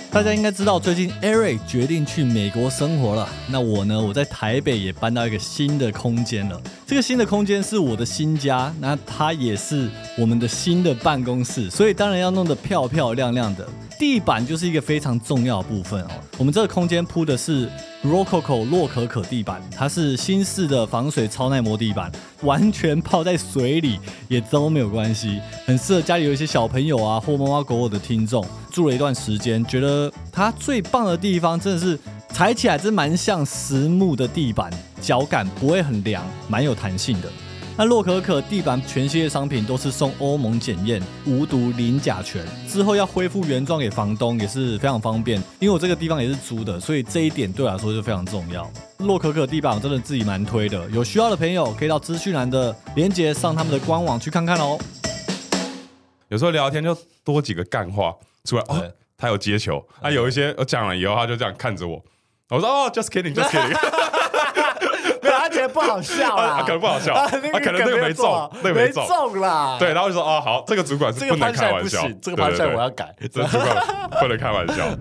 大家应该知道，最近 Eric 决定去美国生活了。那我呢？我在台北也搬到一个新的空间了。这个新的空间是我的新家，那它也是我们的新的办公室，所以当然要弄得漂漂亮亮的。地板就是一个非常重要的部分哦。我们这个空间铺的是 Rococo 洛可可地板，它是新式的防水超耐磨地板，完全泡在水里也都没有关系，很适合家里有一些小朋友啊或猫猫狗狗的听众。住了一段时间，觉得它最棒的地方真的是踩起来真蛮像实木的地板，脚感不会很凉，蛮有弹性的。那洛可可地板全系列商品都是送欧盟检验，无毒零甲醛，之后要恢复原装给房东也是非常方便。因为我这个地方也是租的，所以这一点对我来说就非常重要。洛可可地板我真的自己蛮推的，有需要的朋友可以到资讯栏的连结上他们的官网去看看哦。 有时候聊天就多几个干话出来哦，他有接球，有一些我讲了以后，他就这样看着我，我说哦 ，just kidding，just kidding。 没有，他觉得不好笑啦， 可能不好笑，可能那个没中，那个没中啦。 对，然后就说哦，好，这个主管是不能开玩笑， 这个盘算我要改， 这个主管不能开玩笑。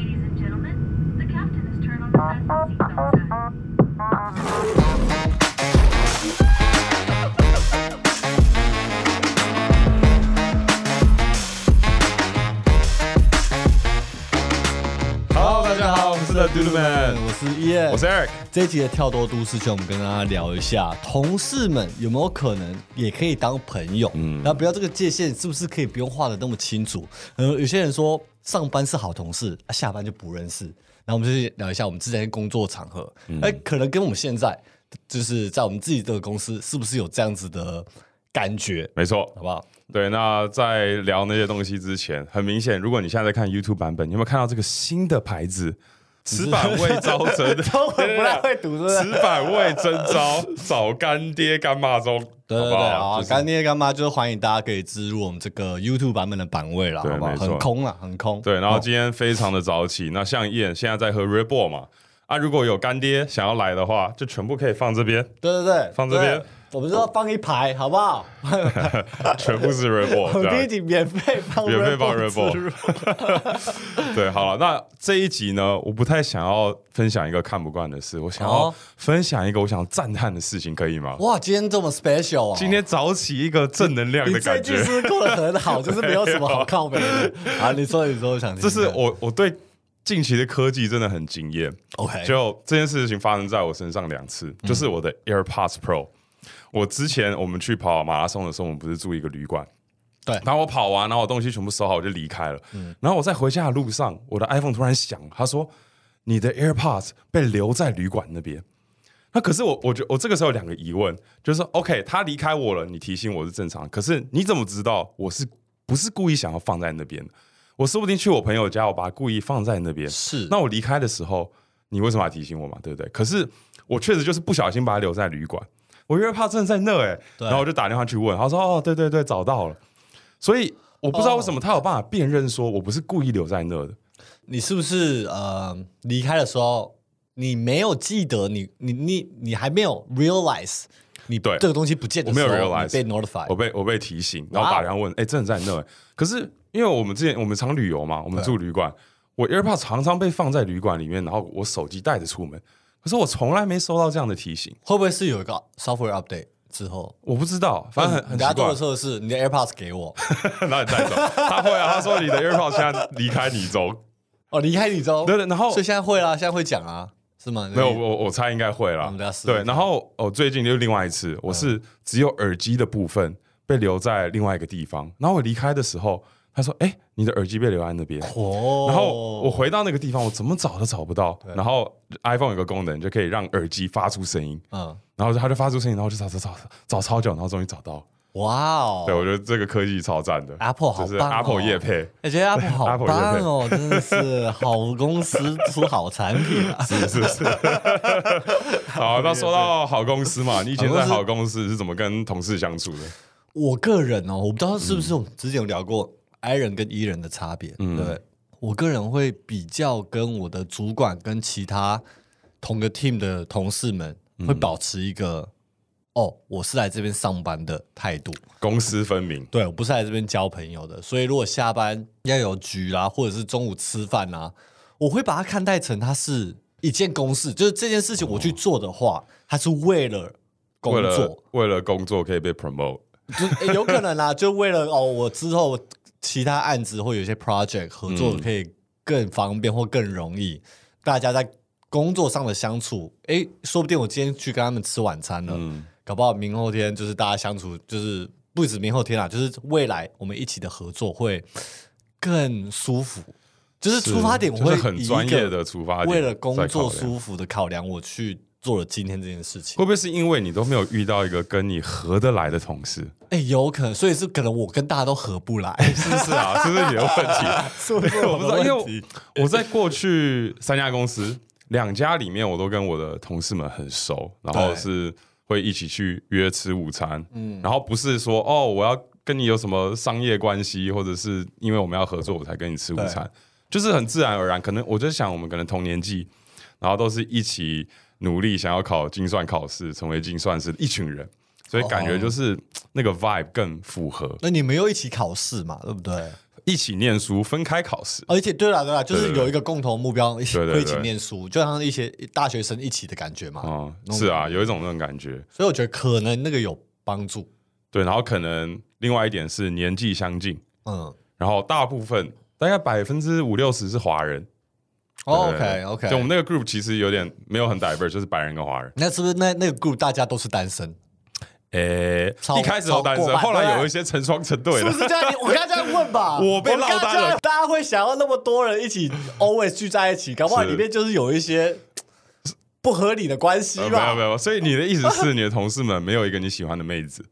大家好，我们是 The Dude Man， 我是 Ian， 我是 Eric。 这一集的跳多都市圈，我们跟大家聊一下，同事们有没有可能也可以当朋友？然后不要这个界限是不是可以不用画的那么清楚？有些人说上班是好同事，下班就不认识。然后我们就聊一下我们之前的工作场合，可能跟我们现在就是在我们自己的公司是不是有这样子的感觉？ 没错， 好不好？ 对，那在聊那些东西之前，很明显，如果你现在在看 YouTube 版本，你有没有看到这个新的牌子？此版未招真， 中文不太会读，是不是？ 此版未征招，找干爹干妈中。 对对对，好，干爹干妈就是欢迎大家可以置入我们这个 YouTube 版本的版位啦，好不好？很空啦，很空。 对，然后今天非常的早起，那像Ian现在在喝 Red Bull 嘛，如果有干爹想要来的话，就全部可以放这边。 对对对， 放这边。 我们说放一排，好不好？ 全部是 Red Bull， 我们第一集免费放 Red Bull。对，好了，那这一集呢，我不太想要分享一个看不惯的事，我想要分享一个我想要赞叹的事情，可以吗？ 哇，今天这么 special 啊！ 今天早起一个正能量的感觉， 你这句是过得很好，就是没有什么好靠北的。啊，你说，我想听。 这是我对近期的科技真的很惊艳。 OK， 就这件事情发生在我身上2次，就是我的 AirPods Pro。我之前我们去跑马拉松的时候，我们不是住一个旅馆， 对。 然后我跑完，然后我东西全部收好，我就离开了。然后我在回家的路上，我的 iPhone 突然响，他说你的 AirPods 被留在旅馆那边。那可是我这个时候有2个疑问，就是说 OK， 他离开我了，你提醒我是正常，可是你怎么知道我是不是故意想要放在那边？我说不定去我朋友家，我把它故意放在那边。 是。 那我离开的时候，你为什么要提醒我嘛？对不对？可是我确实就是不小心把它留在旅馆。我AirPods真的在那然后我就打电话去问，他说哦，对对对，找到了。所以我不知道为什么他有办法辨认说我不是故意留在那的。 你是不是离开的时候你没有记得你还没有 realize 你对这个东西不见的时候，我没有 realize， 你被 notify， 我被提醒，然后打电话问，真的在那。可是因为我们常旅游嘛，我们住旅馆，我 AirPods 常常被放在旅馆里面，然后我手机带着出门。可是我从来没收到这样的提醒， 会不会是有一个 software update 之后？ 我不知道，反正很奇怪。 人家做的测试，你的 AirPods 给我， 然后你带走。他会啊，他说你的 AirPods 现在离开你中。 哦，离开你中。 对，然后所以现在会啦，现在会讲啊，是吗？ 没有，我猜应该会啦。对，然后最近就另外一次，我是只有耳机的部分被留在另外一个地方，然后我离开的时候。他说：“你的耳机被留在那边。”然后我回到那个地方，我怎么找都找不到。然后 iPhone 有个功能，就可以让耳机发出声音。然后他就发出声音，然后我就找超久，然后终于找到。 哇哦！ 对，我觉得这个科技超赞的 ，Apple 好棒哦 ，Apple 业配， 觉得 Apple 好棒哦，真的是好公司出好产品啊！ 是。好，那说到好公司嘛，你以前在好公司是怎么跟同事相处的？ 我个人我不知道是不是我们之前有聊过。I 人跟 E 人的差别，对，我个人会比较跟我的主管跟其他同个 team 的同事们会保持一个我是来这边上班的态度， 公私分明。 对，我不是来这边交朋友的，所以如果下班要有局啦，或者是中午吃饭啦，我会把它看待成它是一件公事，就是这件事情我去做的话，它是为了工作， 为了工作可以被 promote， 就有可能啦，就为了我之后其他案子或有一些 project 合作可以更方便或更容易，大家在工作上的相处，说不定我今天去跟他们吃晚餐了，搞不好明后天就是大家相处，就是不止明后天啦，就是未来我们一起的合作会更舒服。就是出发点我会就是很专业的出发点， 为了工作舒服的考量，我去做了今天这件事情。 会不会是因为你都没有遇到一个跟你合得来的同事？ 有可能，所以是可能我跟大家都合不来， 是不是啊？是不是你的问题？ 是不是我不知道，因为我在过去3家公司2家里面，我都跟我的同事们很熟，然后是会一起去约吃午餐，然后不是说我要跟你有什么商业关系，或者是因为我们要合作我才跟你吃午餐，就是很自然而然。可能我就想，我们可能同年纪，然后都是一起努力想要考精算考试，成为精算师的一群人，所以感觉就是那个 vibe 更符合。 那你们又一起考试嘛，对不对？ 一起念书，分开考试， 而且对啦，就是有一个共同目标，会一起念书，就像一些大学生一起的感觉嘛。 是啊，有一种那种感觉。 所以我觉得可能那个有帮助。 对，然后可能另外一点是年纪相近，然后大部分大概50%-60%是华人。 OK， 就我们那个 group 其实有点没有很 diverse， 就是白人跟华人。 那是不是那个 group 大家都是单身？ 一开始都单身，后来有一些成双成对的， 是不是这样？我刚刚这样问吧， 我被落单了。 大家会想要那么多人一起 always 聚在一起，搞不好里面就是有一些不合理的关系吧？ 没有，所以你的意思是你的同事们没有一个你喜欢的妹子？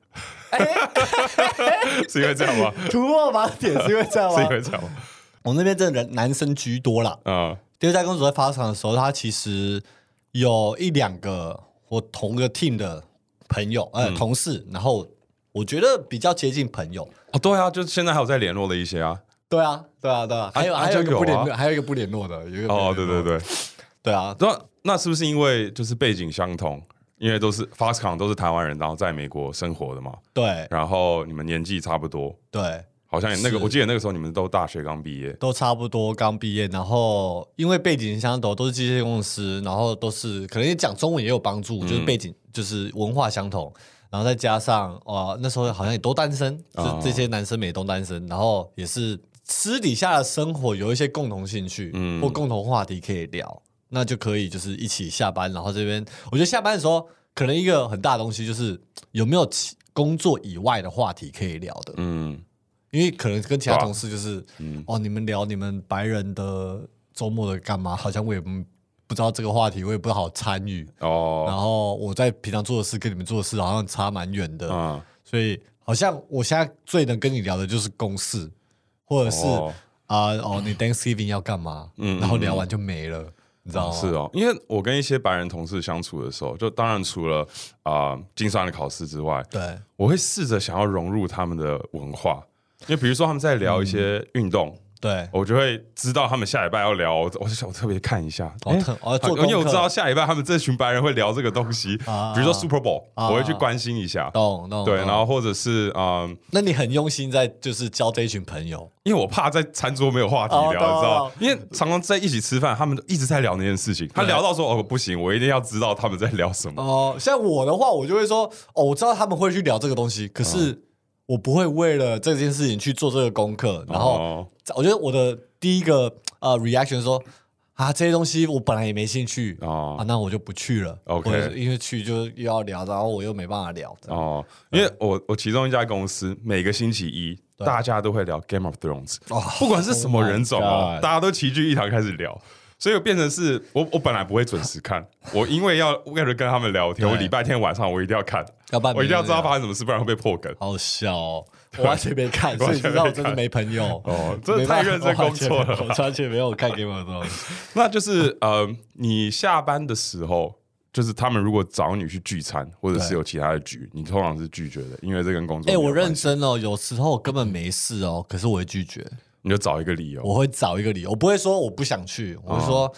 是因为这样吗？ 突破盲点是因为这样吗？ 是因为这样吗？ 我那边真的男生居多啦。第二家公司在发厂的时候，他其实有1-2个我同个 team 的朋友，同事，然后我觉得比较接近朋友。 对啊，就是现在还有在联络的一些啊。 对啊，还有一个不联络的，有一个对啊。 那是不是因为就是背景相同？因为都是 Foxconn 都是台湾人，然后在美国生活的嘛。 对。 然后你们年纪差不多。 对。 好像那个，我记得那个时候你们都大学刚毕业， 都差不多刚毕业，然后因为背景相同，都是机械公司，然后都是可能讲中文也有帮助，就是背景就是文化相同，然后再加上那时候好像也都单身，就这些男生们也都单身，然后也是私底下的生活有一些共同兴趣，或共同话题可以聊，那就可以就是一起下班，然后这边我觉得下班的时候可能一个很大的东西就是有没有工作以外的话题可以聊的，因为可能跟其他同事就是，你们聊你们白人的周末的干嘛？好像我也不知道这个话题，我也不好参与。然后我在平常做的事跟你们做的事好像差蛮远的，所以好像我现在最能跟你聊的就是公事，或者是你 Thanksgiving 要干嘛？然后聊完就没了。你知道吗？ 是因为我跟一些白人同事相处的时候，就当然除了精算的考试之外， 对， 我会试着想要融入他们的文化。因为比如说他们在聊一些运动， 对， 我就会知道他们下礼拜要聊，我就想我特别看一下，因为我知道下礼拜他们这群白人会聊这个东西，比如说 Super Bowl，我会去关心一下， 懂， 对，然后或者是那你很用心在就是交这一群朋友， 因为我怕在餐桌没有话题聊，你知道，因为常常在一起吃饭，他们都一直在聊那件事情，他聊到说不行，我一定要知道他们在聊什么。 像我的话，我就会说我知道他们会去聊这个东西，可是我不会为了这件事情去做这个功课，然后我觉得我的第一个reaction 说这些东西我本来也没兴趣那我就不去了。OK， 因为去就又要聊，然后我又没办法聊。 因为我其中一家公司每个星期一大家都会聊 Game of Thrones，不管是什么人种大家都齐聚一堂开始聊。所以变成是我本来不会准时看，我因为为了跟他们聊天，我礼拜天晚上我一定要看，我一定要知道发生什么事，不然会被破梗。 好笑我完全没看，所以知道我真的没朋友。 真的太认真工作了， 我完全没有看 Game of Thrones。 那就是你下班的时候，就是他们如果找你去聚餐，或者是有其他的局，你通常是拒绝的，因为这跟工作。 我认真有时候根本没事可是我会拒绝。 你就找一个理由， 我会找一个理由，我不会说我不想去，我会说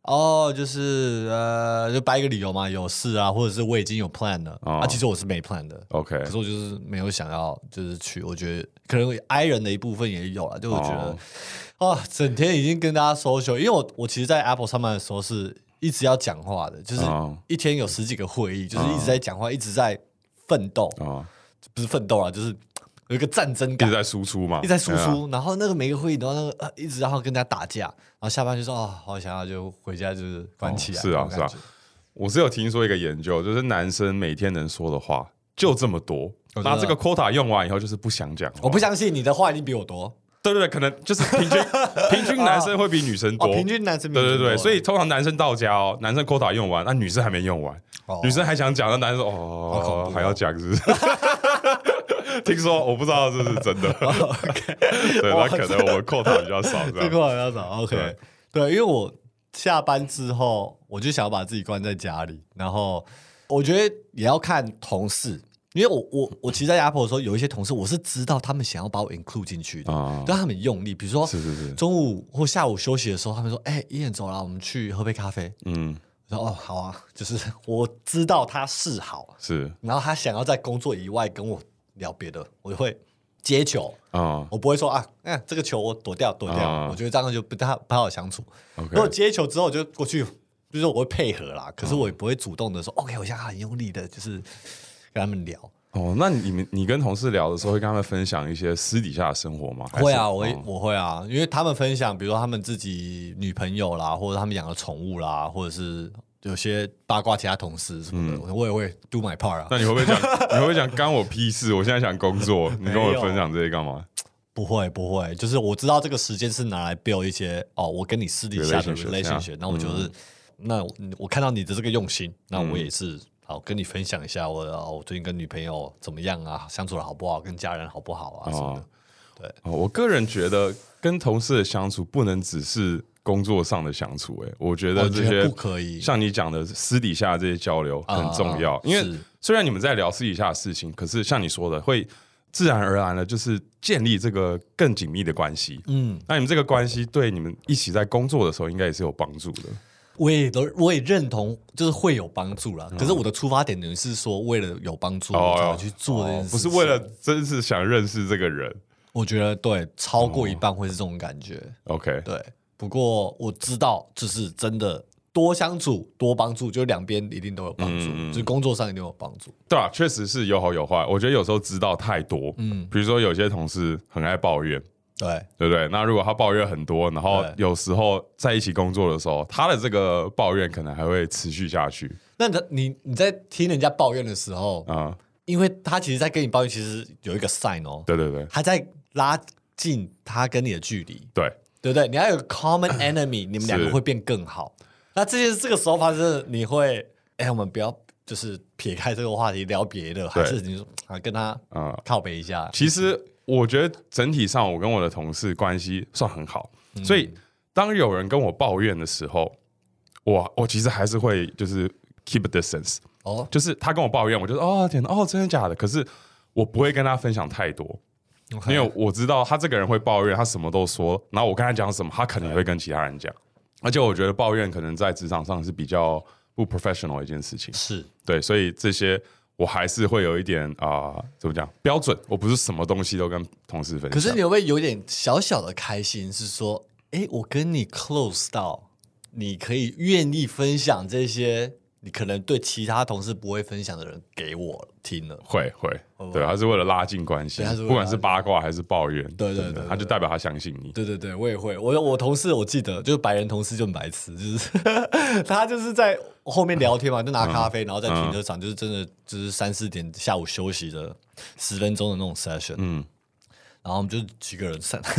就是就掰一个理由嘛，有事啊，或者是我已经有 plan 了其实我是没 plan 的 ，OK， 可是我就是没有想要就是去，我觉得可能I人的一部分也有啦，就我觉得整天已经跟大家 social， 因为我其实，在 Apple 上班的时候是一直要讲话的，就是一天有10几个会议，就是一直在讲话，一直在奋斗不是奋斗啊，就是有一个战争感， 一直在输出嘛， 一直在输出，然后那个每个会议，然后那个一直然后跟人家打架，然后下班就说好想要就回家就是关起来。 是啊。我是有听说一个研究，就是男生每天能说的话就这么多，那这个 quota 用完以后就是不想讲话。 我不相信你的话一定比我多。 对，可能就是平均男生会比女生多， 平均男生比女生多。 对，所以通常男生到家男生 quota 用完，那女生还没用完，女生还想讲，那男生说还要讲是不是？听说我不知道这是真的。OK， 对，那可能我们quota比较少，这 quota比较少。OK， 对，因为我下班之后，我就想要把自己关在家里，然后我觉得也要看同事。因为我其实在 Apple 的时候，有一些同事我是知道他们想要把我 include 进去的，但他们很用力。比如说中午或下午休息的时候，他们说：“1点走了，我们去喝杯咖啡。”我说：“好啊。”就是我知道他示好，然后他想要在工作以外跟我聊别的，我就会接球我不会说这个球我躲掉，我觉得这样就不太好相处。如果接球之后，我就过去，就是我会配合啦，可是我也不会主动的说 ：“OK， 我现在很用力的，就是。”跟他们聊那你跟同事聊的时候，会跟他们分享一些私底下的生活吗？ 会啊，我会啊，因为他们分享，比如说他们自己女朋友啦，或者他们养的宠物啦，或者是有些八卦其他同事什么的，我也会 do my part 啊。 那你会不会讲干我屁事？我现在想工作，你跟我分享这些干嘛？ 不会，就是我知道这个时间是拿来 build 一些我跟你私底下的 relationship， 那我就是那我看到你的这个用心，那我也是。好，跟你分享一下我最近跟女朋友怎么样啊，相处的好不好，跟家人好不好啊什么的。对， 我个人觉得跟同事的相处不能只是工作上的相处，我觉得这些不可以， 像你讲的私底下这些交流很重要，因为虽然你们在聊私底下的事情，可是像你说的，会自然而然的就是建立这个更紧密的关系。那你们这个关系对你们一起在工作的时候，应该也是有帮助的。 我也认同，就是会有帮助啦。可是我的出发点等于是说，为了有帮助我才去做这件事情， 不是为了真是想认识这个人。 我觉得对，超过一半会是这种感觉。 OK， 对。不过我知道，就是真的多相处多帮助，就两边一定都有帮助，就是工作上一定有帮助。 对啊，确实是有好有坏。我觉得有时候知道太多，比如说有些同事很爱抱怨。对不对？那如果他抱怨很多，然后有时候在一起工作的时候，他的这个抱怨可能还会持续下去。 那你在听人家抱怨的时候因为他其实在跟你抱怨，其实有一个 sign 对， 他在拉近他跟你的距离，对不对？你要有个 common enemy， 你们两个会变更好。那这个时候发生，你会我们不要就是撇开这个话题聊别的，还是你说跟他靠北一下？ 其实。我觉得整体上，我跟我的同事关系算很好，所以当有人跟我抱怨的时候，我其实还是会就是 keep a distance，就是他跟我抱怨，我就说天哪，真的假的？可是我不会跟他分享太多，因为我知道他这个人会抱怨，他什么都说，然后我跟他讲什么，他可能也会跟其他人讲，而且我觉得抱怨可能在职场上是比较不 professional 的一件事情， 是对，所以这些。我还是会有一点怎么讲标准？我不是什么东西都跟同事分享。 可是你会不会有点小小的开心？是说，我跟你 close 到，你可以愿意分享这些你可能对其他同事不会分享的人给我听了。 会，对，他是为了拉近关系，不管是八卦还是抱怨， 对， 他就代表他相信你。 对，我也会。我同事我记得就是白人同事就很白痴，就是他就是在后面聊天嘛，就拿咖啡，然后在停车场，就是真的就是3、4点下午休息的10分钟的那种 session，然后我们就几个人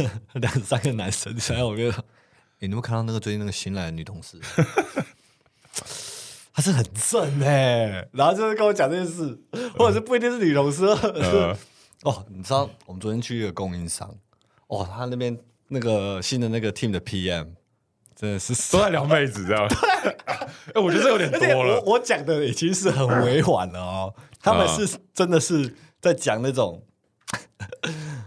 2、3个男生，然后我就你有没有看到那个最近那个新来的女同事？她是很正然后就是跟我讲这件事，或者是不一定是女同事，你知道我们昨天去一个供应商，他那边那个新的那个 team 的 PM。真的是都在聊妹子这样，我觉得这有点多了。 我讲的已经是很委婉了他们是真的是在讲那种，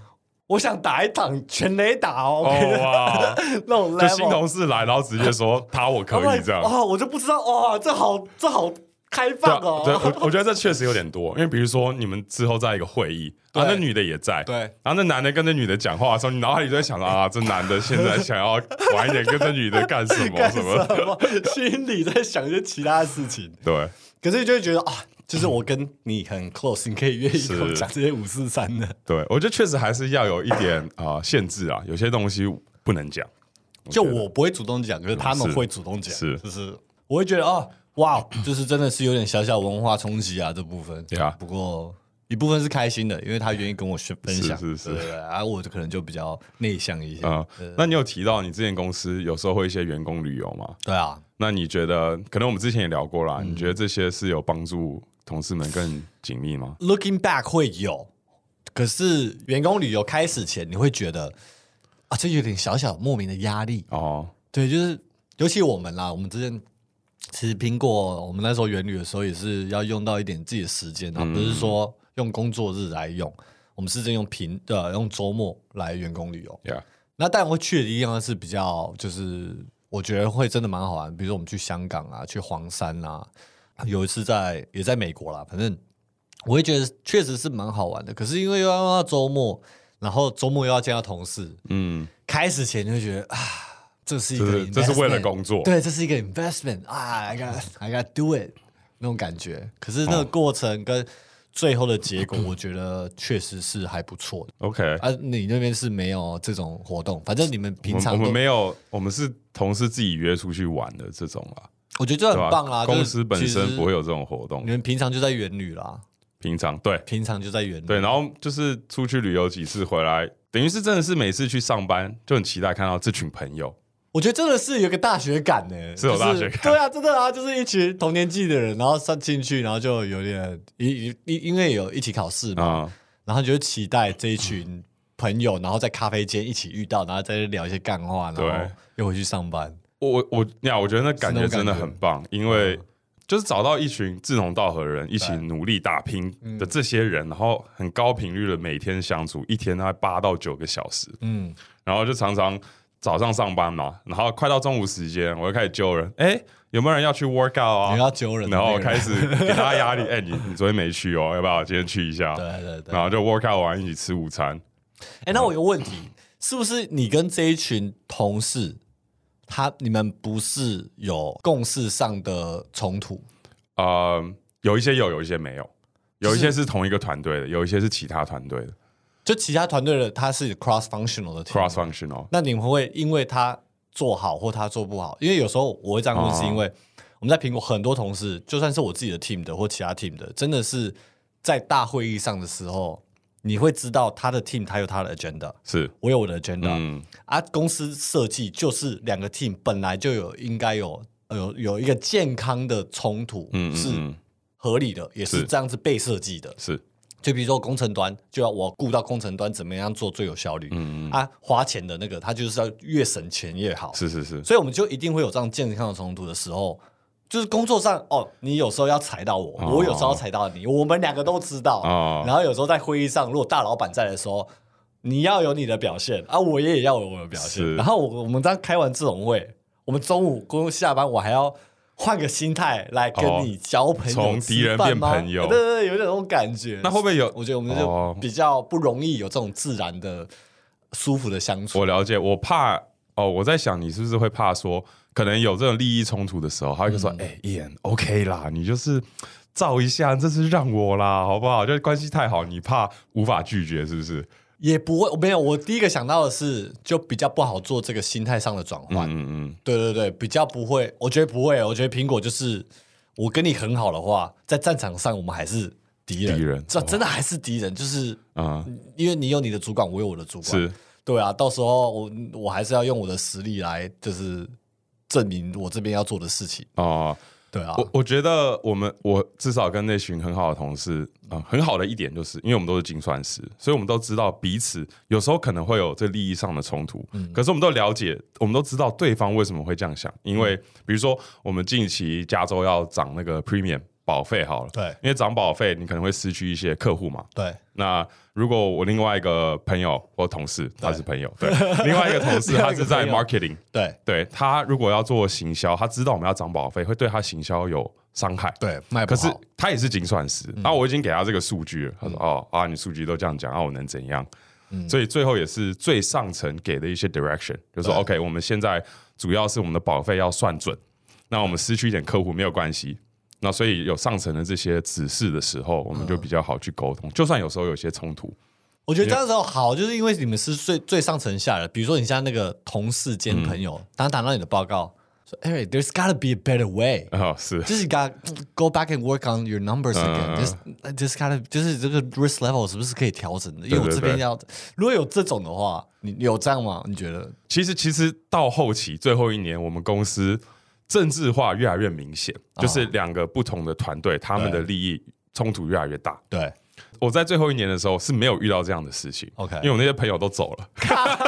我想打一场全垒打哦， 哇， 那种 level 就新同事来，然后直接说我可以这样。 哇，我就不知道哇，这好开放哦。 对，我觉得这确实有点多，因为比如说你们之后在一个会议，那女的也在， 对， 然后那男的跟那女的讲话的时候，你脑海里就在想啊，这男的现在想要晚一点跟这女的干什么什么， 心里在想一些其他的事情。 对， 可是就会觉得啊，就是我跟你很 close， 你可以约一口讲这些543的。 对，我觉得确实还是要有一点限制啊，有些东西不能讲。 就我不会主动讲，可是他们会主动讲，就是我会觉得哇，就是真的是有点小小文化冲击啊，这部分。 对啊， 不过一部分是开心的，因为他愿意跟我分享， 是， 对，我可能就比较内向一些。 那你有提到你之前公司有时候会一些员工旅游吗？ 对啊， 那你觉得，可能我们之前也聊过啦，你觉得这些是有帮助同事们更紧密吗 ？Looking back 会有，可是员工旅游开始前，你会觉得这有点小小莫名的压力哦。对，就是尤其我们啦，我们之前。其实苹果，我们那时候远旅的时候也是要用到一点自己的时间，不是说用工作日来用，我们是真用周末来员工旅游。 Yeah. 那当然会去的地方是比较，就是我觉得会真的蛮好玩，比如说我们去香港啊，去黄山啊，有一次也在美国啦，反正我会觉得确实是蛮好玩的。可是因为又要用到周末，然后周末又要见到同事，开始前就会觉得这是一个 investment， 这是为了工作， 对，这是一个 investment I gotta do it 那种感觉。可是那个过程跟最后的结果，我觉得确实是还不错的。 OK， 你那边是没有这种活动，反正你们平常我们没有，我们是同事自己约出去玩的这种啦。 我觉得这很棒啦， 公司本身不会有这种活动。 你们平常就在远旅啦， 平常就在远旅， 对，然后就是出去旅游几次回来，等于是真的是每次去上班就很期待看到这群朋友。 我觉得真的是有个大学感呢， 是有大学感， 对啊，真的啊，就是一群同年纪的人，然后上进去，然后就有点因为有一起考试嘛，然后就期待这一群朋友，然后在咖啡间一起遇到，然后在这聊一些干话，然后又回去上班。 我觉得那感觉真的很棒，因为就是找到一群志同道合的人，一起努力打拼的这些人，然后很高频率的每天相处，一天大概8到9个小时，然后就常常。早上上班嘛，然后快到中午时间，我就开始揪人，有没有人要去 work out 啊？ 你要揪人， 然后开始给大家压力，你昨天没去哦，要不要今天去一下？ 对， 然后就 work out 完一起吃午餐。 那我有个问题，是不是你跟这一群同事，你们不是有共识上的冲突？ 有一些有一些没有，有一些是同一个团队的，有一些是其他团队的。 就其他团队的他是 cross functional 的 cross functional， 那你们会因为他做好或他做不好？因为有时候我会这样问，是因为我们在苹果很多同事，就算是我自己的 team 的或其他 team 的，真的是在大会议上的时候，你会知道他的 team 他有他的 agenda， 是我有我的 agenda，公司设计就是2个 team 本来就应该有一个健康的冲突，是合理的，也是这样子被设计的， 是。 就比如说工程端，就要我顾到工程端怎么样做最有效率，花钱的那个他就是要越省钱越好， 是， 所以我们就一定会有这样健康的冲突的时候，就是工作上你有时候要踩到我，我有时候要踩到你，我们2个都知道，然后有时候在会议上，如果大老板在的时候，你要有你的表现我也要有我的表现，然后我们刚开完这种会，我们中午下班我还要。换个心态来跟你交朋友， 从敌人变朋友， 对，有点那种感觉。 那会不会有？ 我觉得我们就比较不容易有这种自然的、舒服的相处。 我了解，我怕我在想你是不是会怕说，可能有这种利益冲突的时候，他会说：“Ian OK 啦，你就是照一下，这是让我啦，好不好？就关系太好，你怕无法拒绝，是不是？” 也不会，没有。我第一个想到的是，就比较不好做这个心态上的转换。对，比较不会。我觉得不会。我觉得苹果就是我跟你很好的话，在战场上我们还是敌人，这真的还是敌人。就是因为你有你的主管，我有我的主管， 是， 对啊。到时候我还是要用我的实力来，就是证明我这边要做的事情对啊， 我觉得我至少跟那群很好的同事，很好的一点就是，因为我们都是精算师，所以我们都知道彼此有时候可能会有这利益上的冲突，可是我们都了解，我们都知道对方为什么会这样想，因为比如说我们近期加州要涨那个 premium， 保费好了， 对， 因为涨保费你可能会失去一些客户嘛， 对。 那如果我另外一个朋友或同事，他是朋友，对，另外一个同事他是在 marketing， 对，他如果要做行销，他知道我们要涨保费，会对他行销有伤害， 对，卖不好。 可是他也是精算师，然后我已经给他这个数据了，他说你数据都这样讲，我能怎样？所以最后也是最上层给的一些 direction， 就说 OK， 我们现在主要是我们的保费要算准，那我们失去一点客户没有关系。那所以有上层的这些指示的时候，我们就比较好去沟通，就算有时候有些冲突。 我觉得这样子好，就是因为你们是最上层下的，比如说你像那个同事兼朋友，当谈到你的报告说 ，Eric, there's gotta be a better way， 是， 就是 got go back and work on your numbers again，just gotta 就是这个 risk level 是不是可以调整的？因为我这边要，如果有这种的话，你有这样吗？你觉得？ 其实到后期最后一年，我们公司政治化越来越明显，就是两个不同的团队，他们的利益冲突越来越大。 对， 我在最后一年的时候是没有遇到这样的事情 ，OK， 因为我那些朋友都走了。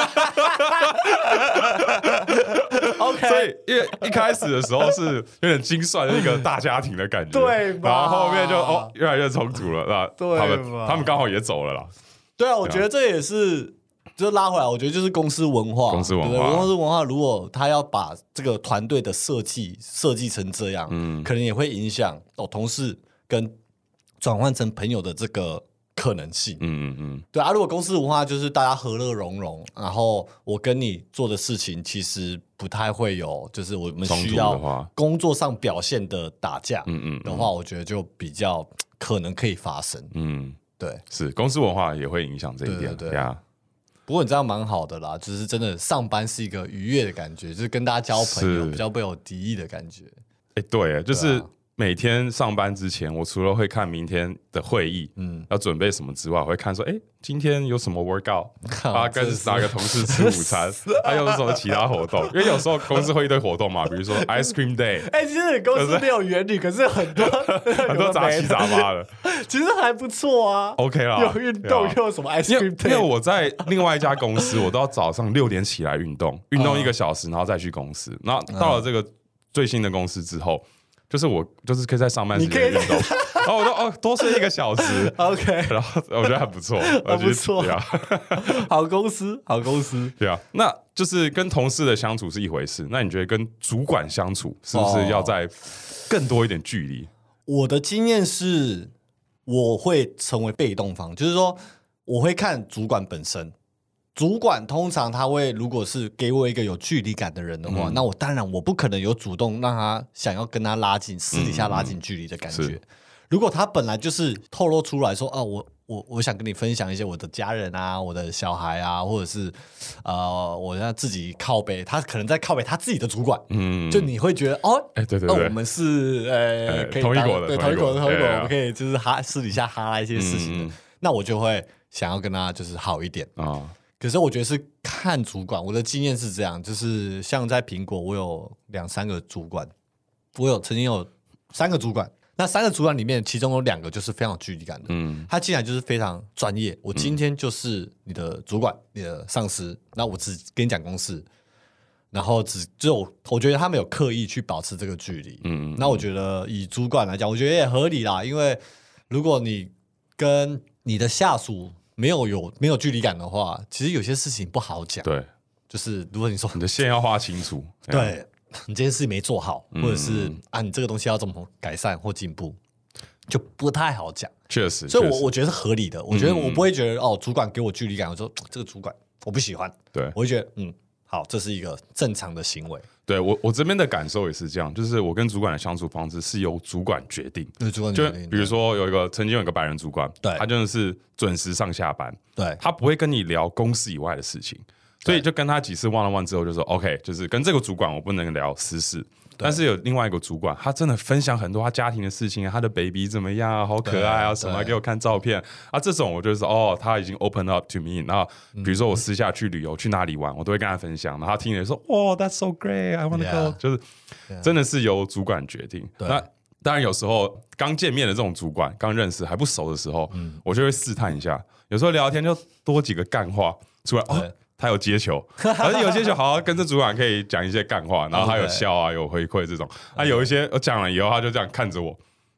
OK， 所以因为一开始的时候是有点精算的一个大家庭的感觉， 对吧， 然后后面就越来越冲突了，那他们刚好也走了啦。 对啊，我觉得这也是。就拉回来，我觉得就是公司文化。公司文化，如果他要把这个团队的设计成这样，可能也会影响同事跟转换成朋友的这个可能性。对啊，如果公司文化就是大家和乐融融，然后我跟你做的事情其实不太会有，就是我们需要工作上表现的打架的话，我觉得就比较可能可以发生。对， 是公司文化也会影响这一点。对啊。 不过你这样蛮好的啦，就是真的上班是一个愉悦的感觉，就是跟大家交朋友比较不会有敌意的感觉。 对，就是每天上班之前，我除了会看明天的会议，要准备什么之外，我会看说，今天有什么 workout， 跟哪个同事吃午餐，还有什么其他活动？因为有时候公司会一堆活动嘛，比如说 ice cream day。 其实公司没有原理，可是很多杂七杂八的， 其实还不错啊。 OK 啦， 有运动又有什么 ice cream day？ 因为我在另外一家公司，我都要早上6点起来运动1个小时，然后再去公司。然后到了这个最新的公司之后。就是我就是可以在上班时间运动，然后我就多睡1个小时 ，OK， 然后我觉得还不错， 很不错， 对啊， 好公司， 对啊，那就是跟同事的相处是一回事，那你觉得跟主管相处是不是要再更多一点距离？ 我的经验是，我会成为被动方，就是说我会看主管本身。主管通常他会，如果是给我一个有距离感的人的话，那我当然我不可能有主动让他想要跟他拉近私底下拉近距离的感觉。如果他本来就是透露出来说，我想跟你分享一些我的家人啊，我的小孩啊，或者是我要自己靠北，他可能在靠北他自己的主管，就你会觉得对，我们是可以同一国的， 对，同一国，我们可以就是私底下哈拉一些事情的，那我就会想要跟他就是好一点啊。可是我觉得是看主管，我的经验是这样，就是像在苹果，我有2-3个主管，我曾经有3个主管，那3个主管里面，其中有2个就是非常有距离感的，他进来就是非常专业，我今天就是你的主管，你的上司，那我只跟你讲公事，然后我觉得他们有刻意去保持这个距离，那我觉得以主管来讲，我觉得也合理啦，因为如果你跟你的下属没有距离感的话，其实有些事情不好讲。对，就是如果你说你的线要画清楚， 对你这件事没做好，或者是你这个东西要怎么改善或进步，就不太好讲。 确实， 所以我觉得是合理的。我觉得我不会觉得主管给我距离感，我说这个主管我不喜欢。对，我会觉得好，这是一个正常的行为。 对我这边的感受也是这样，就是我跟主管的相处方式是由主管决定。就比如说曾经有一个白人主管，他真的是准时上下班，他不会跟你聊公司以外的事情，所以就跟他几次 one-on-one 之后就说 OK， 就是跟这个主管我不能聊私事。但是有另外一个主管，他真的分享很多他家庭的事情，他的 baby 怎么样啊，好可爱啊，什么给我看照片啊，这种我就说他已经 open up to me。然后比如说我私下去旅游去哪里玩，我都会跟他分享，然后他听了说that's so great，I want to go， 就是真的是由主管决定。那当然有时候刚见面的这种主管，刚认识还不熟的时候，我就会试探一下，有时候聊天就多几个干话出来他有接球，而且有接球，好好跟着主管可以讲一些干话，然后他有笑啊，有回馈这种。有一些我讲了以后，他就这样看着我，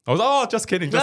我说哦 ，just kidding，just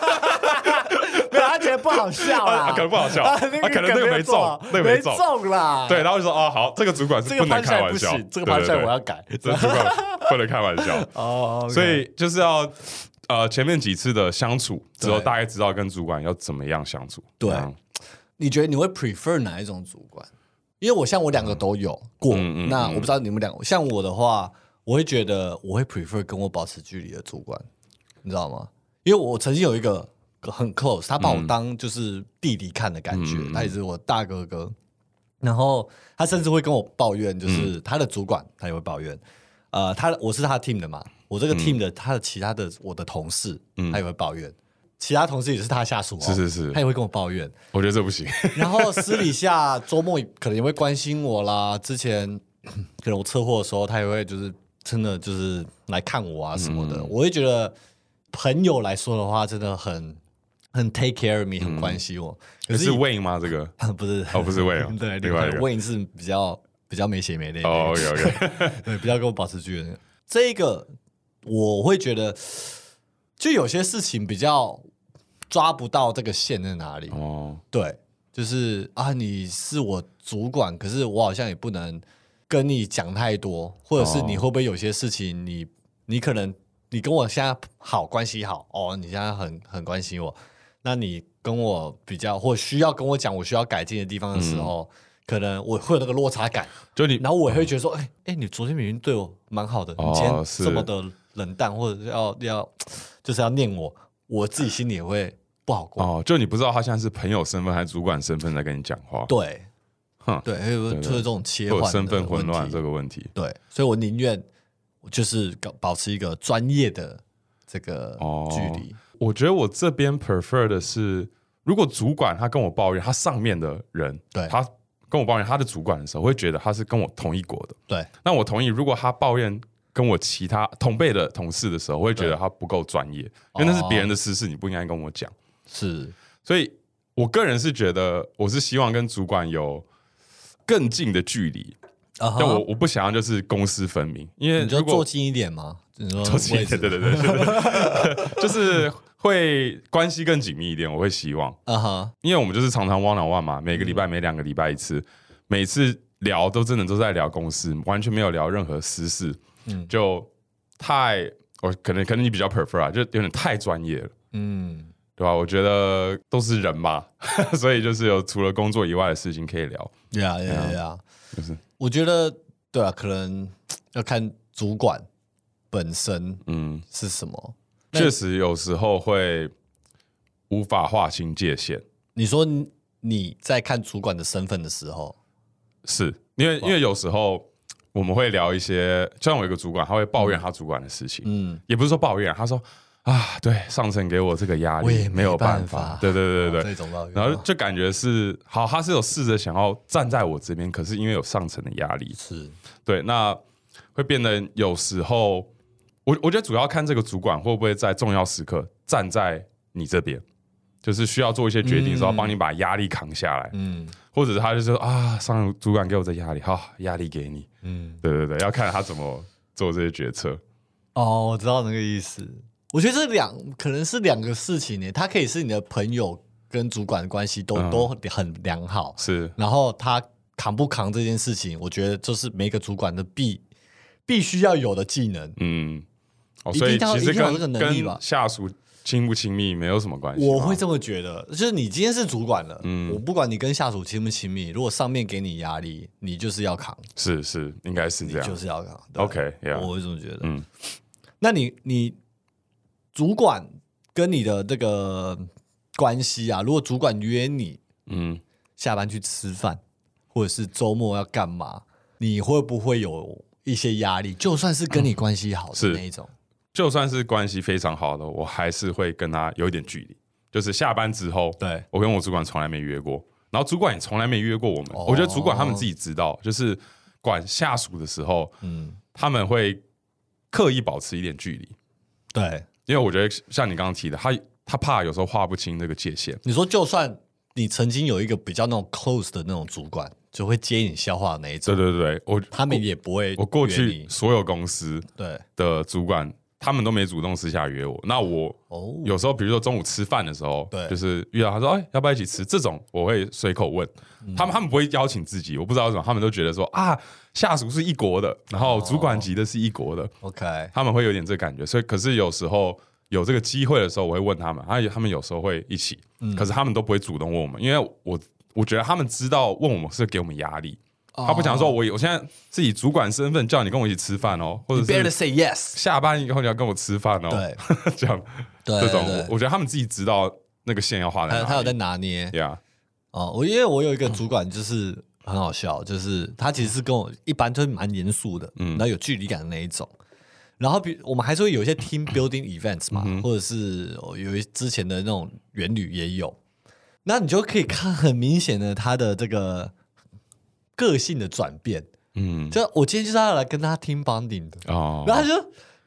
kidding， 没有，他觉得不好笑啦， 可能不好笑，可能那个没中，那个没中啦。 对，然后就说哦，好，这个主管是不能开玩笑， 这个盘算我要改， 这主管不能开玩笑哦。 所以就是要前面几次的相处之后，大概知道跟主管要怎么样相处。 对，你觉得你会 prefer 哪一种主管？因为我两个都有过，那我不知道你们两个，像我的话，我会觉得我会 prefer 跟我保持距离的主管，你知道吗？因为我曾经有一个很 close， 他把我当就是弟弟看的感觉，他也是我大哥哥，然后他甚至会跟我抱怨，就是他的主管他也会抱怨，我是他 team 的嘛，我这个 team 的他的其他的我的同事他也会抱怨。其他同事也是他下属是， 他也会跟我抱怨。 我觉得这不行。 然后私底下周末可能也会关心我啦。之前可能我车祸的时候，他也会就是真的就是来看我啊什么的。我会觉得朋友来说的话，真的很 take care of me， 很关心我。 可是 Wayne 吗？这个不是不是 Wayne， 对， 另外一个 Wayne 是比较没血没泪。 OK， 对，比较跟我保持距离。这一个我会觉得，就有些事情比较。抓不到这个线在哪里对，就是你是我主管，可是我好像也不能跟你讲太多，或者是你会不会有些事情你可能你跟我现在好关系好你现在很关心我，那你跟我比较或需要跟我讲我需要改进的地方的时候，可能我会有那个落差感， 就你， 然后我也会觉得说，你昨天明明对我蛮好的，你今天这么的冷淡，或者要就是要念我自己心里也会。不好过就你不知道他现在是朋友身份还是主管身份在跟你讲话， 对，对，会出这种切换身份混乱这个问题， 对，所以我宁愿就是保持一个专业的这个距离。 我觉得我这边 prefer 的是，如果主管他跟我抱怨他上面的人， 对， 他跟我抱怨他的主管的时候，我会觉得他是跟我同一国的， 对， 那我同意。如果他抱怨跟我其他同辈的同事的时候，我会觉得他不够专业，因为那是别人的私事，你不应该跟我讲。 是， 所以我个人是觉得，我是希望跟主管有更近的距离，但我不想要就是公私分明，因为你就坐近一点嘛， 坐近一点，对，就是会关系更紧密一点，我会希望，因为我们就是常常 one on one 嘛，每个礼拜每2个礼拜一次，每次聊都真的都在聊公司，完全没有聊任何私事，就太可能你比较 prefer 就有点太专业了，对吧？我觉得都是人嘛，所以就是有除了工作以外的事情可以聊。 呀，就是我觉得对啊，可能要看主管本身是什么。 确实有时候会无法划清界限。 你说你在看主管的身份的时候， 是因为有时候我们会聊一些，像我有一个主管，他会抱怨他主管的事情，也不是说抱怨，他说。对，上层给我这个压力，没有办法。对，然后就感觉是好，他是有试着想要站在我这边，可是因为有上层的压力， 是对，那会变得有时候，我觉得主要看这个主管会不会在重要时刻站在你这边，就是需要做一些决定的时候，帮你把压力扛下来，或者是他就说上主管给我这压力，好，压力给你，对，要看他怎么做这些决策。 我知道那个意思。我觉得可能是2个事情呢，他可以是你的朋友跟主管的关系都很良好， 是， 然后他扛不扛这件事情，我觉得就是每个主管的必须要有的技能， 所以其实跟下属亲不亲密没有什么关系。 我会这么觉得，就是你今天是主管了，我不管你跟下属亲不亲密，如果上面给你压力，你就是要扛， 是，应该是这样， 你就是要扛。 OK， 我会这么觉得。那你主管跟你的这个关系啊，如果主管约你，下班去吃饭，或者是周末要干嘛，你会不会有一些压力？就算是跟你关系好的那一种， 就算是关系非常好的，我还是会跟他有一点距离。就是下班之后， 对， 我跟我主管从来没约过，然后主管也从来没约过我们。我觉得主管他们自己知道，就是管下属的时候，他们会刻意保持一点距离。 对。 因为我觉得像你刚刚提的，他怕有时候划不清这个界限。 你说，就算你曾经有一个比较那种 close 的那种主管，就会接你笑话的那一种， 对， 他们也不会。 我过去所有公司的主管， 他们都没主动私下约我。那我有时候比如说中午吃饭的时候，就是遇到他说哎要不要一起吃，这种我会随口问。他们不会邀请自己，我不知道为什么，他们都觉得说啊下属是一国的，然后主管级的是一国的 ，OK， 他们会有点这感觉。所以可是有时候有这个机会的时候，我会问他们，他们有时候会一起，可是他们都不会主动问我们，因为我觉得他们知道问我们是给我们压力。他不想说我现在是以主管身份叫你跟我一起吃饭哦，或者是 say yes， 下班以后你要跟我吃饭哦， 对， 这样这种我觉得他们自己知道那个线要画在哪里， 他有在拿捏 ，yeah， 因为我有一个主管就是很好笑，就是他其实是跟我一般就是蛮严肃的，然后有距离感的那一种。然后我们还是会有一些 team building events 嘛，或者是有之前的那种员旅也有，那你就可以看很明显的他的这个个性的转变，就我今天就是要来跟他 team bonding 的，然后他就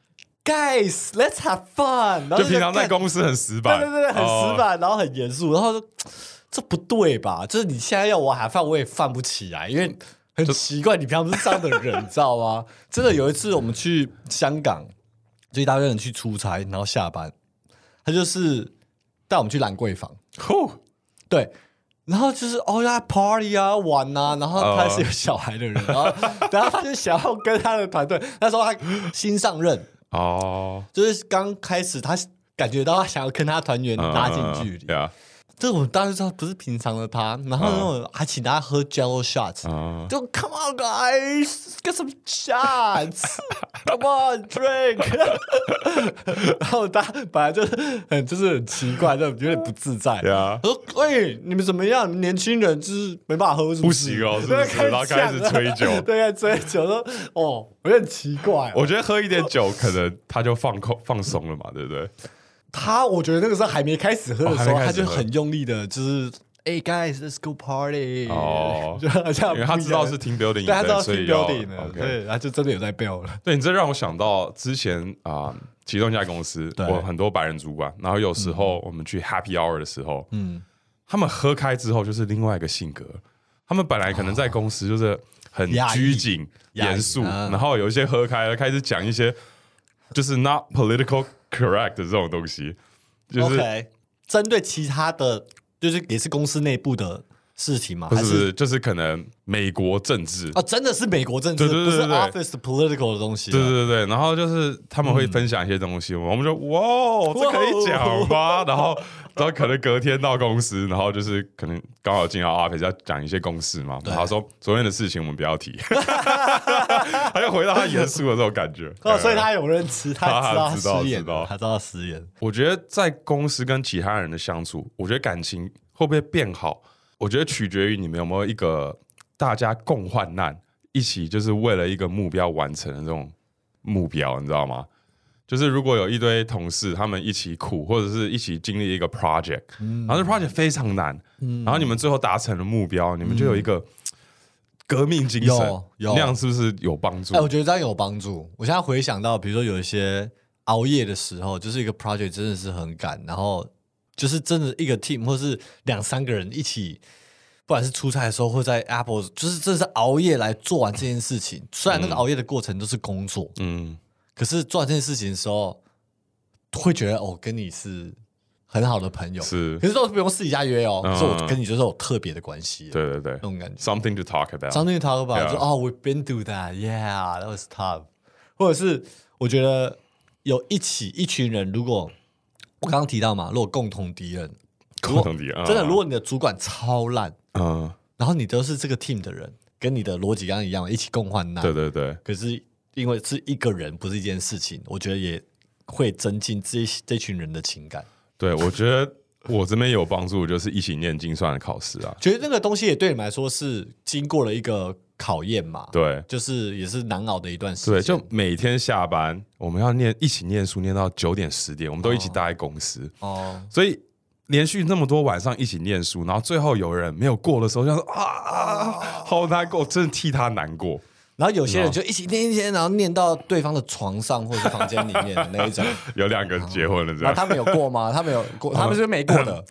guys let's have fun， 然后就平常在公司很死板， 对，很死板，然后很严肃，然后说这不对吧？就是你现在要我喊饭，我也饭不起来，因为很奇怪，你平常不是这样的人，你知道吗？真的有一次我们去香港，就一大堆人去出差，然后下班，他就是带我们去兰桂坊，对。然后就是要 party 啊玩啊，然后他是有小孩的人，然后他就想要跟他的团队，那时候他新上任就是刚开始他感觉到他想要跟他团员拉近距离，这我当时知道不是平常的他，然后还请他喝 Jello shots，就 Come on guys get some shots Come on drink 然后他本来就是很奇怪，就有点不自在，说喂你们怎么样，年轻人就是没办法喝， 不行哦，是不是？然后开始吹酒， 对，吹酒说有点奇怪， 我觉得喝一点酒可能他就放松了嘛，对不对？ 我觉得那个时候还没开始喝的时候，他就很用力的，就是hey guys let's go party， 就好像因为他知道是 team building， 对，他知道 team building 的， 对，他就真的有在 build 了。 对，你这让我想到之前其中一家公司，我很多白人主管，然后有时候我们去 happy hour 的时候，他们喝开之后就是另外一个性格。他们本来可能在公司就是很拘谨、严肃，然后有一些喝开了，开始讲一些就是 not political correct 的这种东西，就是针对其他的，就是也是公司内部的事情嘛？ 不是，就是可能美国政治真的是美国政治，不是 office political 的东西。 对，然后就是他们会分享一些东西，我们就哇，这可以讲吗？然后可能隔天到公司，然后就是可能刚好进到 office 要讲一些公事嘛，然后说昨天的事情我们不要提，他又回到他严肃的这种感觉。 所以他有认知，他知道他失言， 他知道他失言。 我觉得在公司跟其他人的相处，我觉得感情会不会变好？我觉得取决于你们有没有一个大家共患难，一起就是为了一个目标完成的这种目标，你知道吗？就是如果有一堆同事他们一起苦，或者是一起经历一个 project，然后这 project 非常难，然后你们最后达成了目标，你们就有一个革命精神，那样是不是有帮助？ 我觉得这样有帮助。我现在回想到，比如说有一些熬夜的时候，就是一个 project 真的是很赶，然后就是真的一个 team 或是2-3个人一起，不管是出差的时候或在 Apple， 就是真的是熬夜来做完这件事情。虽然那个熬夜的过程都是工作，可是做完这件事情的时候，会觉得跟你是很好的朋友， 是， 可是都不用私底下约可是我跟你就是有特别的关系， 对， 那种感觉 ，something to talk about， something to talk about， 就we've been through that，yeah， that was tough， 或者是我觉得有一群人，如果我刚刚提到嘛，如果共同敌人，真的，如果你的主管超烂，然后你都是这个 team 的人，跟你的逻辑刚刚一样，一起共患难， 对， 可是因为是一个人，不是一件事情，我觉得也会增进这群人的情感。 对，我觉得我这边有帮助，就是一起念精算的考试啊。 觉得那个东西也对你们来说是经过了一个考验嘛？ 对， 就是也是难熬的一段时间。 对，就每天下班我们要一起念书，念到9点10点，我们都一起待在公司。所以连续那么多晚上一起念书，然后最后有人没有过的时候，就说好难过，真的替他难过。 然后有些人就一起念一天，然后念到对方的床上或者是房间里面的那一种。 有2个结婚了这样， 他们有过吗？他们有过，他们是没过的。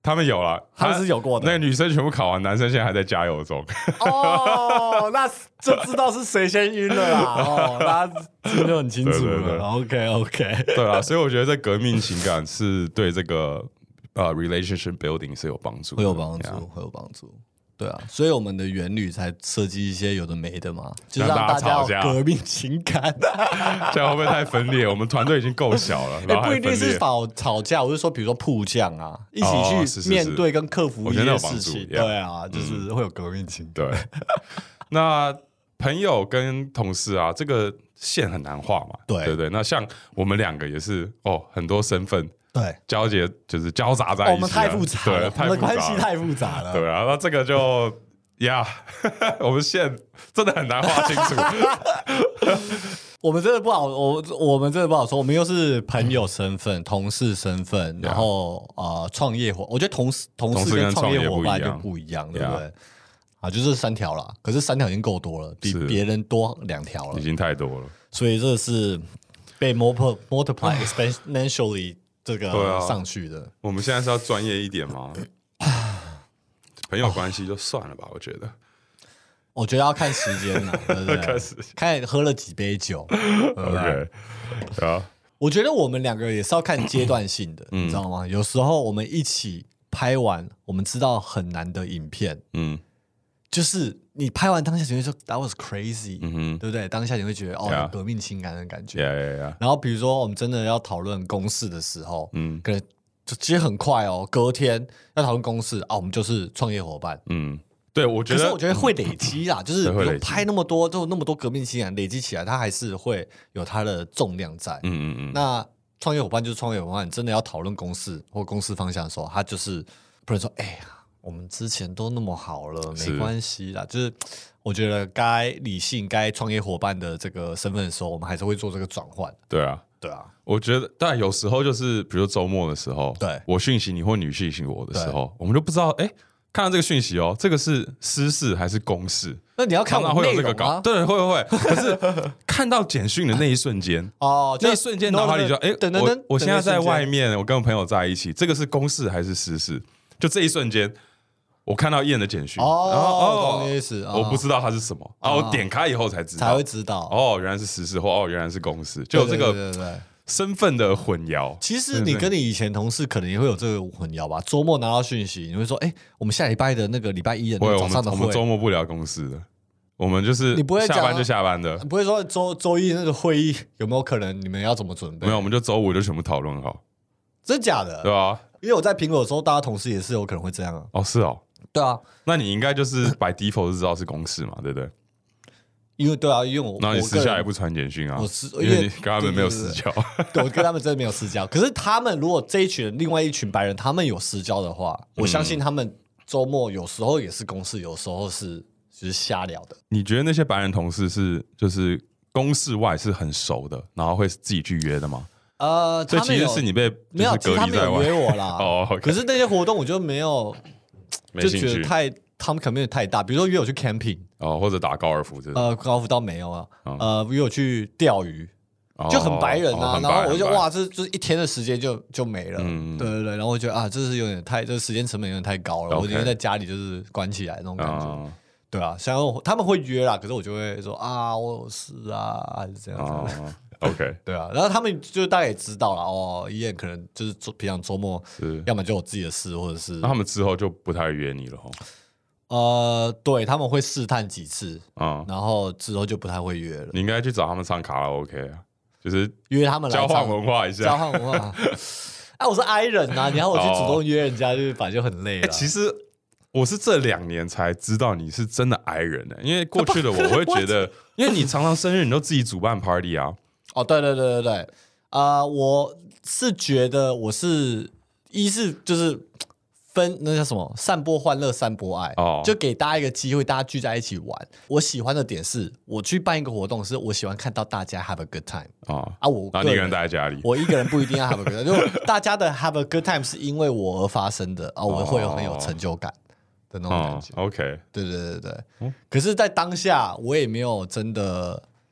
他们有了， 他们是有过的。 那个女生全部考完，男生现在还在加油中。 哦，那就知道是谁先晕了啦。哦，大家听就很清楚了。 对 OK， 对啊，所以我觉得这革命情感是对这个relationship building 是有帮助的， 会有帮助。对啊，所以我们的原旅才设计一些有的没的嘛，就是让大家有革命情感。 这样会不会太分裂？我们团队已经够小了， 不一定是吵架，我是说，比如说铺将啊，一起去面对跟克服一些事情。对啊，就是会有革命情感。 对，那朋友跟同事啊，这个线很难画嘛。对，那像我们两个也是很多身份。 对， 交接就是交杂在一起， 我们太复杂了，我们的关系太复杂了。 对啊，那这个就我们线真的很难画清楚。 我们真的不好，我们真的不好说。我们又是朋友身份、同事身份，然后创业伙，我觉得同事跟创业伙伴就不一样，对不对？啊，就是3条啦，可是3条已经够多了，比别人多2条了， 已经太多了。 所以这是被 multiply exponentially。这个上去的， 我们现在是要专业一点吗？朋友关系就算了吧，我觉得。 我觉得要看时间了，对不对？看喝了几杯酒。 OK， 啊， 我觉得我们2个也是要看阶段性的，你知道吗？有时候我们一起拍完，我们知道很难的影片，就是你拍完当下你会说 That was crazy，对不对？当下你会觉得有革命情感的感觉。然后比如说我们真的要讨论公事的时候，可能就其实很快隔天要讨论公事我们就是创业伙伴。 对，我觉得， 可是我觉得会累积啦，就是比如拍那么多，就那么多革命情感累积起来，它还是会有它的重量在。那创业伙伴就是创业伙伴，真的要讨论公事或公事方向的时候，他就是不能说我们之前都那么好了，没关系啦。就是我觉得该理性、该创业伙伴的这个身份的时候，我们还是会做这个转换。 对啊，我觉得，但有时候就是比如周末的时候， 对我讯息你或你讯息我的时候，我们就不知道，看到这个讯息这个是私事还是公事？ 那你要看我会有这个稿，对，会。可是看到简讯的那一瞬间，那一瞬间脑海里就我现在在外面，我跟我朋友在一起，这个是公事还是私事？就这一瞬间。我看到燕的简讯，然后懂意思， 我不知道它是什么我点开以后才知道， 才会知道原来是私事或原来是公事，就有这个身份的混淆。 其实你跟你以前同事可能也会有这个混淆吧？周末拿到讯息，你会说：“我们下礼拜的那个礼拜1的那个早上的会。” 我们周末不聊公事的，我们就是你不会下班就下班的， 不会说周一那个会议有没有可能你们要怎么准备？ 没有，我们就周5就全部讨论好。 真假的？ 对啊， 因为我在苹果的时候，大家同事也是有可能会这样啊。 是哦。 对啊， 那你应该就是by default 就知道是公事嘛，对不对？ 因为我， 然后你私下也不传简讯啊，因为你跟他们没有私交。 对，我跟他们真的没有私交。可是他们如果这一群另外一群白人，他们有私交的话，我相信他们周末有时候也是公事，有时候是就是瞎聊的。 你觉得那些白人同事是就是公事外是很熟的，然后会自己去约的吗？所以其实是你被没有隔离在外。 约我啦。可是那些活动我就没有。就觉得他们可能太大，比如说约我去 camping 或者打高尔夫这种， 高尔夫倒没有啊，约我去钓鱼，就很白人啊，然后我就哇，这就是一天的时间就没了，对，然后我觉得这是有点这个时间成本有点太高了，我宁愿在家里就是关起来那种感觉，对啊，像他们会约啦，可是我就会说我有事还是这样子。 OK， 对啊，然后他们就大概也知道了伊燕可能就是平常周末要么就有自己的事，或者是那他们之后就不太约你了对，他们会试探几次然后之后就不太会约了。 你应该去找他们唱卡拉 OK 就是约他们来交换文化一下， 交换文化。我是 I 人啊，你要我去主动约人家，就是反正就很累了。 其实我是这2年才知道你是真的 I 人因为过去的我会觉得，因为你常常生日你都自己主办 party 啊。 对，我是觉得我是就是分那叫什么，散播欢乐，散播爱，就给大家一个机会，大家聚在一起玩。我喜欢的点是，我去办一个活动，是我喜欢看到大家 have a good time 我然后你一个人待在家里， 我一个人不一定要 have a good time， 就大家的 have a good time 是因为我而发生的我会有很有成就感的那种感觉。 OK， 对，可是，在当下我也没有真的。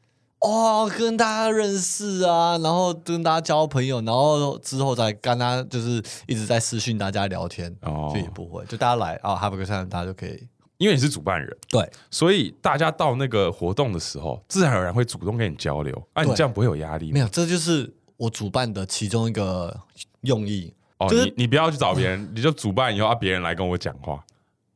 跟大家认识啊，然后跟大家交朋友，然后之后再跟他就是一直在私讯大家聊天，就也不会，就大家来have a good time，大家就可以。 因为你是主办人， 对， 所以大家到那个活动的时候，自然而然会主动跟你交流。你这样不会有压力吗？ 没有，这就是我主办的其中一个用意。 就是你不要去找别人，你就主办以后别人来跟我讲话。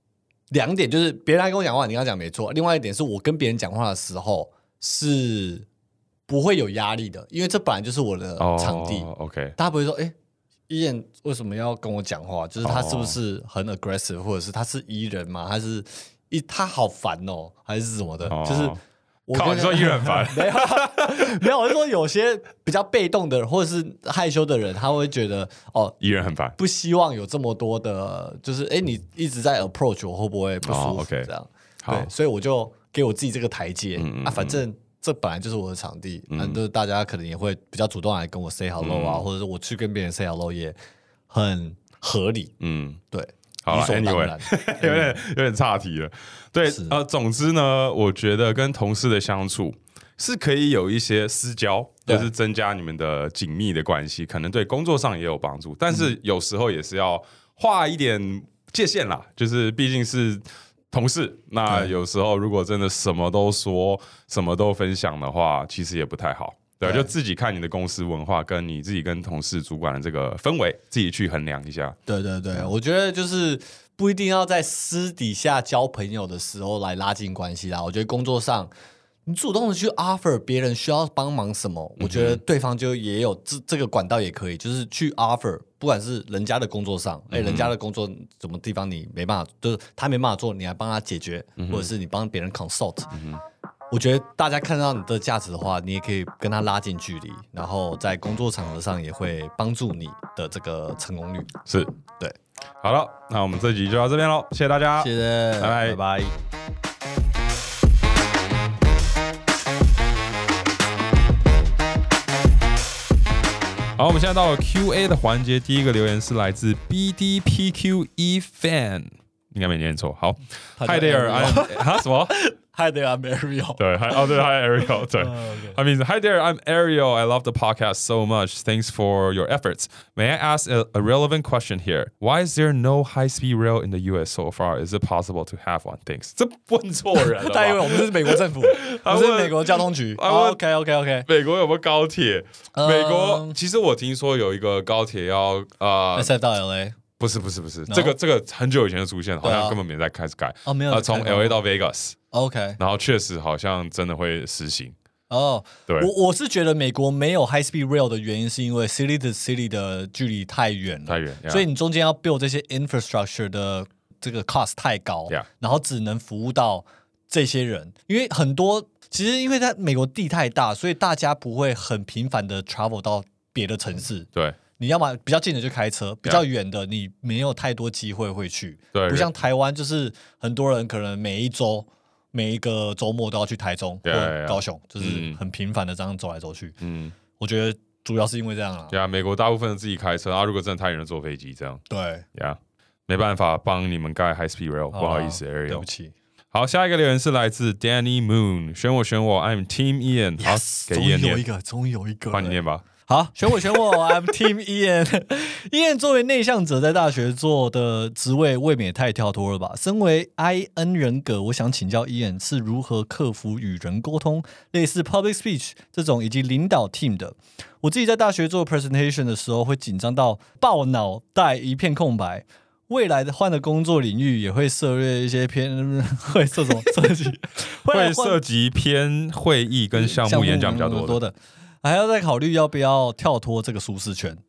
2点就是别人来跟我讲话，你刚刚讲没错。另外一点是我跟别人讲话的时候是不会有压力的，因为这本来就是我的场地。 OK， 大家不会说Ian 为什么要跟我讲话？就是他是不是很 aggressive， 或者是他是E人吗？还是他好烦哦，还是什么的？就是你说E人很烦？ 没有，我是说有些比较被动的或者是害羞的人，他会觉得 E人很烦， 不希望有这么多的，就是你一直在 approach 我，会不会不舒服？这样对，所以我就给我自己这个台阶反正这本来就是我的场地，就是大家可能也会比较主动来跟我 say hello 啊，或者是我去跟别人 say hello 也很合理。对。 好了 ，Anyway， 有点岔题了。对，总之呢，我觉得跟同事的相处是可以有一些私交，就是增加你们的紧密的关系，可能对工作上也有帮助。但是有时候也是要画一点界限啦，就是毕竟是同事，那有时候如果真的什么都说、什么都分享的话，其实也不太好。对，就自己看你的公司文化，跟你自己跟同事、主管的这个氛围，自己去衡量一下。 对，我觉得就是不一定要在私底下交朋友的时候来拉近关系啦。我觉得工作上，你主动的去 offer 别人需要帮忙什么，我觉得对方就也有这个管道也可以，就是去 offer， 不管是人家的工作上，人家的工作什么地方你没办法，就是他没办法做，你来帮他解决，或者是你帮别人 consult。我觉得大家看到你的价值的话，你也可以跟他拉近距离，然后在工作场合上也会帮助你的这个成功率。 是， 对。 好了，那我们这集就到这边咯，谢谢大家， 谢谢， 拜拜。 好，我们现在到了 Q&A 的环节，第一个留言是来自 BDPQE Fan， 应该没念错。好 ，Hi there， 什么？ Hi there, I'm Ariel. 对，Hi Ariel. 对，他名字 Hi there, I'm Ariel. I love the podcast so much. Thanks for your efforts. May I ask a relevant question here? Why is there no high-speed rail in the U.S. so far? Is it possible to have one? Thanks. 这问错人了吧？ 他以为我们是美国政府，不是美国交通局。OK。 美国有没有高铁？美国其实我听说有一个高铁要 SF 到 LA。 不是，这个很久以前就出现了，好像根本没在开始改。 没有。 从 LA 到 Vegas。OK。然后确实好像真的会实行。对。 我是觉得美国没有 high speed rail 的原因，是因为 city to city 的距离太远了，所以你中间要 build 这些 infrastructure 的这个 cost 太高，然后只能服务到这些人，因为很多其实因为在美国地太大，所以大家不会很频繁的 travel 到别的城市。 对。 你要么比较近的就开车，比较远的你没有太多机会会去。 对， 不像台湾，就是很多人可能每一个周末都要去台中或高雄，就是很频繁的这样走来走去。我觉得主要是因为这样啦。 对啊，美国大部分自己开车，然后如果真的太远了坐飞机这样。 对没办法帮你们盖 high speed rail， 不好意思 Ariel， 对不起。 好，下一个留言是来自 Danny Moon， 选我 I'm Team Ian。 好，给 Ian 念。 终于有一个换你念吧。 好，选我I'm Team Ian。Ian 作为内向者，在大学做的职位未免也太跳脱了吧？身为 IN 人格，我想请教 Ian 是如何克服与人沟通，类似 public speech 这种以及领导 team 的。我自己在大学做 presentation 的时候，会紧张到爆脑袋一片空白。未来的换的工作领域也会涉猎一些会这种设计， 会涉及偏会议跟项目演讲比较多的。 还要再考虑要不要跳脱这个舒适圈。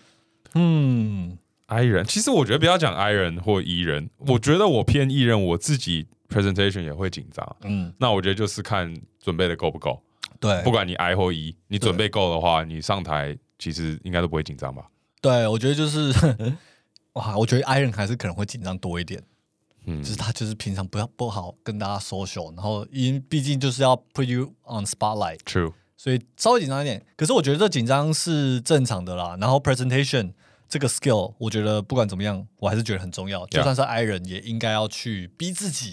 I 人，其实我觉得不要讲 I 人或 E 人，我觉得我偏 E 人，我自己 presentation 也会紧张。那我觉得就是看准备的够不够。 对， 不管你 I 或 E， 你准备够的话，你上台其实应该都不会紧张吧？ 对，我觉得就是我觉得 I 人还是可能会紧张多一点。就是他就是平常不好跟大家 social， 然后毕竟就是要 put you on spotlight。True。所以稍微紧张一点，可是我觉得这紧张是正常的啦。然后 presentation 这个 skill， 我觉得不管怎么样，我还是觉得很重要。就算是 I 人，也应该要去逼自己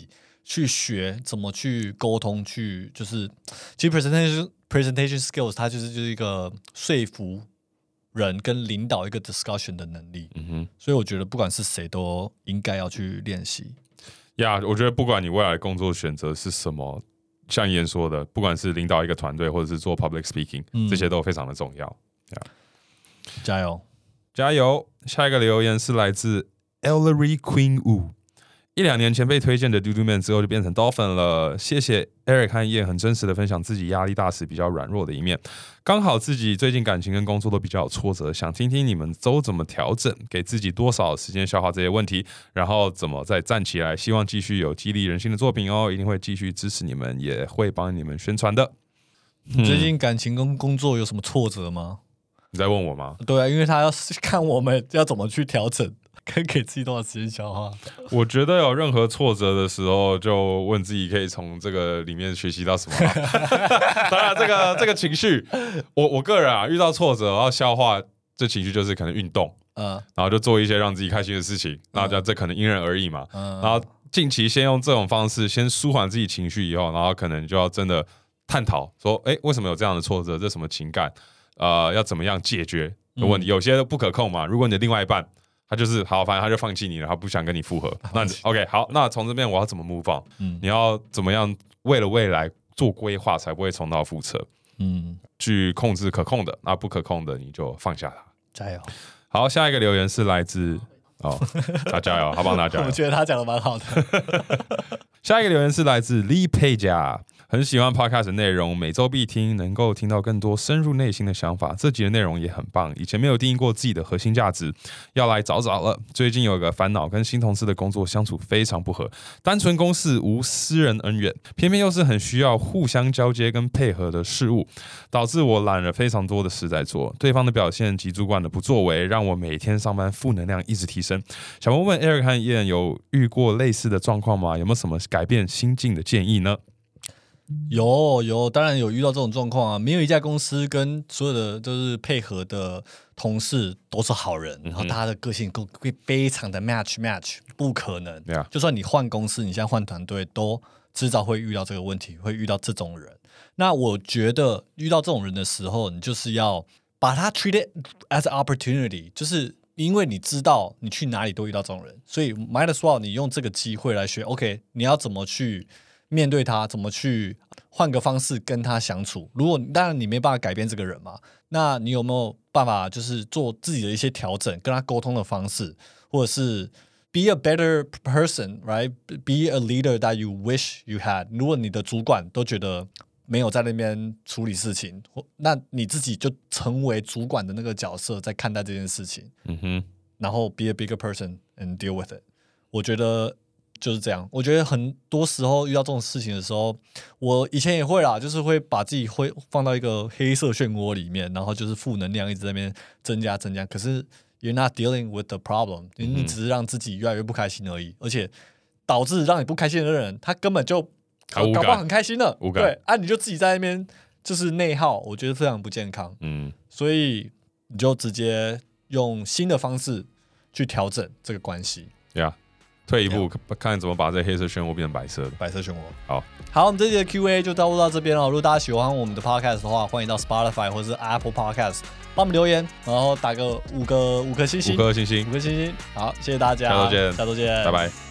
去学怎么去沟通，去就是其实 presentation skills 它就是一个说服人跟领导一个 discussion 的能力。所以我觉得不管是谁都应该要去练习。 我觉得不管你未来的工作选择是什么，像Ian说的，不管是领导一个团队或者是做 public speaking，这些都非常的重要。 加油加油！下一个留言是来自 Ellery Queen Wu。1-2年前被推荐的 Dudu Man 之后就变成 Dolphin 了，谢谢 Eric 和Ian很真实的分享自己压力大时比较软弱的一面，刚好自己最近感情跟工作都比较有挫折，想听听你们都怎么调整，给自己多少时间消化这些问题，然后怎么再站起来，希望继续有激励人心的作品哦，一定会继续支持你们，也会帮你们宣传的。 你最近感情跟工作有什么挫折吗？ 你在问我吗？ 对啊，因为他要看我们要怎么去调整，跟给自己多少时间消化。 我觉得有任何挫折的时候，就问自己可以从这个里面学习到什么。当然，这个情绪，我个人遇到挫折要消化这情绪，就是可能运动，然后就做一些让自己开心的事情，然后这可能因人而异嘛。然后近期先用这种方式先舒缓自己情绪，以后，然后可能就要真的探讨说，为什么有这样的挫折？这什么情感？要怎么样解决的问题？有些不可控嘛。如果你的另外一半他就是好，反正他就放弃你了，他不想跟你复合，那 OK 好，那从这边我要怎么 move on？你要怎么样为了未来做规划，才不会重蹈覆辙？去控制可控的，那不可控的你就放下它。 加油！ 好，下一个留言是来自他加油，他帮他加油。 我觉得他讲的蛮好的。 下一个留言是来自 Lee Page。很喜欢 podcast 的内容，每周必听，能够听到更多深入内心的想法。这集的内容也很棒，以前没有定义过自己的核心价值，要来找找了。最近有个烦恼，跟新同事的工作相处非常不合，单纯公事无私人恩怨，偏偏又是很需要互相交接跟配合的事物，导致我揽了非常多的事在做。对方的表现及主管的不作为，让我每天上班负能量一直提升。想问问 Eric 和 Ian 有遇过类似的状况吗？有没有什么改变心境的建议呢？ 有，当然有遇到这种状况啊！没有一家公司跟所有的就是配合的同事都是好人，然后大家的个性会非常的 match， 不可能。就算你换公司，你现在换团队，都迟早会遇到这个问题，会遇到这种人。那我觉得遇到这种人的时候，你就是要把它 treat it as an opportunity， 就是因为你知道你去哪里都遇到这种人，所以 might as well 你用这个机会来学 OK， 你要怎么去面对他，怎么去换个方式跟他相处。如果当然你没办法改变这个人嘛，那你有没有办法就是做自己的一些调整，跟他沟通的方式，或者是 be a better person, right? Be a leader that you wish you had。如果你的主管都觉得没有在那边处理事情，那你自己就成为主管的那个角色，在看待这件事情。然后 be a bigger person and deal with it。我觉得就是这样。我觉得很多时候遇到这种事情的时候，我以前也会啦，就是会把自己会放到一个黑色漩涡里面，然后就是负能量一直在那边增加。可是 you're not dealing with the problem， 你只是让自己越来越不开心而已，而且导致让你不开心的人，他根本就搞不好很开心了，对啊，你就自己在那边就是内耗，我觉得非常不健康。所以你就直接用新的方式去调整这个关系。 退一步看怎么把这黑色漩涡变成白色的。 白色漩涡。 好， 我们这期的 Q&A 就到这边了。如果大家喜欢我们的 Podcast 的话，欢迎到 Spotify 或者是 Apple Podcast 帮我们留言，然后打个五颗星星。好，谢谢大家， 下周见， 拜拜。